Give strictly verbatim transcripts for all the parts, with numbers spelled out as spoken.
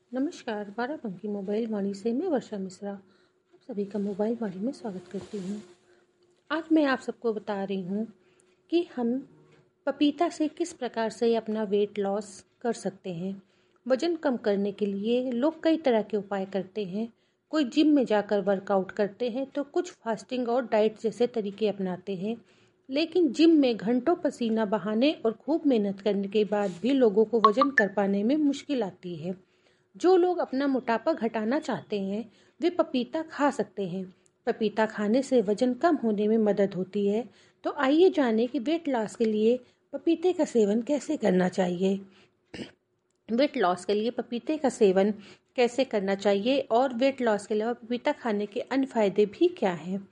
नमस्कार, बाराबंकी मोबाइल वाणी से मैं वर्षा मिश्रा आप सभी का मोबाइल वाणी में स्वागत करती हूँ। आज मैं आप सबको बता रही हूँ कि हम पपीता से किस प्रकार से अपना वेट लॉस कर सकते हैं। वजन कम करने के लिए लोग कई तरह के उपाय करते हैं। कोई जिम में जाकर वर्कआउट करते हैं तो कुछ फास्टिंग और डाइट जैसे तरीके अपनाते हैं। लेकिन जिम में घंटों पसीना बहाने और खूब मेहनत करने के बाद भी लोगों को वजन कर पाने में मुश्किल आती है। जो लोग अपना मोटापा घटाना चाहते हैं वे पपीता खा सकते हैं। पपीता खाने से वजन कम होने में मदद होती है। तो आइए जानें कि वेट लॉस के लिए पपीते का सेवन कैसे करना चाहिए। वेट लॉस के लिए पपीते का सेवन कैसे करना चाहिए और वेट लॉस के अलावा पपीता खाने के अन्य फायदे भी क्या हैं।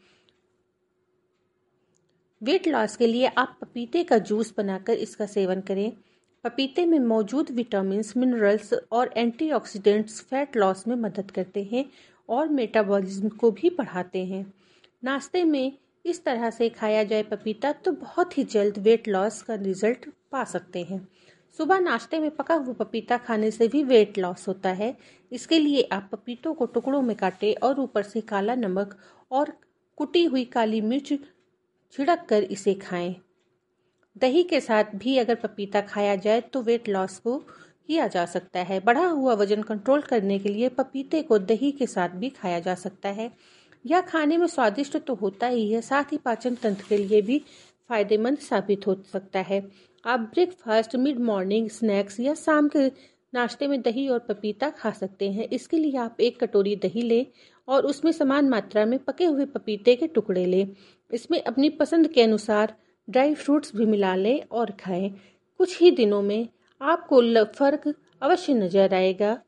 वेट लॉस के लिए आप पपीते का जूस बनाकर इसका सेवन करें। पपीते में मौजूद विटामिन, मिनरल्स और एंटीऑक्सीडेंट्स फैट लॉस में मदद करते हैं और मेटाबॉलिज्म को भी बढ़ाते हैं। नाश्ते में इस तरह से खाया जाए पपीता तो बहुत ही जल्द वेट लॉस का रिजल्ट पा सकते हैं। सुबह नाश्ते में पका हुआ पपीता खाने से भी वेट लॉस होता है। इसके लिए आप पपीतों को टुकड़ों में काटें और ऊपर से काला नमक और कुटी हुई काली मिर्च छिड़क कर इसे खाएं। दही के साथ भी अगर पपीता खाया जाए तो वेट लॉस को किया जा सकता है। बढ़ा हुआ वजन कंट्रोल करने के लिए पपीते को दही के साथ भी खाया जा सकता है। यह खाने में स्वादिष्ट तो होता ही है, साथ ही पाचन तंत्र के लिए भी फायदेमंद साबित हो सकता है। आप ब्रेकफास्ट, मिड मॉर्निंग स्नैक्स या शाम के नाश्ते में दही और पपीता खा सकते हैं। इसके लिए आप एक कटोरी दही लें और उसमें समान मात्रा में पके हुए पपीते के टुकड़े लें। इसमें अपनी पसंद के अनुसार ड्राई फ्रूट्स भी मिला लें और खाएं। कुछ ही दिनों में आपको फर्क अवश्य नजर आएगा।